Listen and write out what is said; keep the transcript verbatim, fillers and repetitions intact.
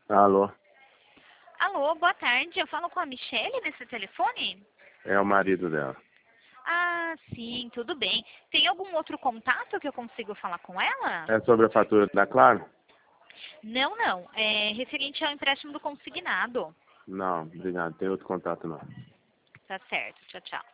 Alô, Alô, boa tarde. Eu falo com a Michele nesse telefone? é o marido dela. Ah, sim, tudo bem. Tem algum outro contato que eu consigo falar com ela? É sobre a fatura da Claro? Não, não. É referente ao empréstimo do consignado. Não, obrigado. Tem outro contato não. Tá certo. Tchau, tchau.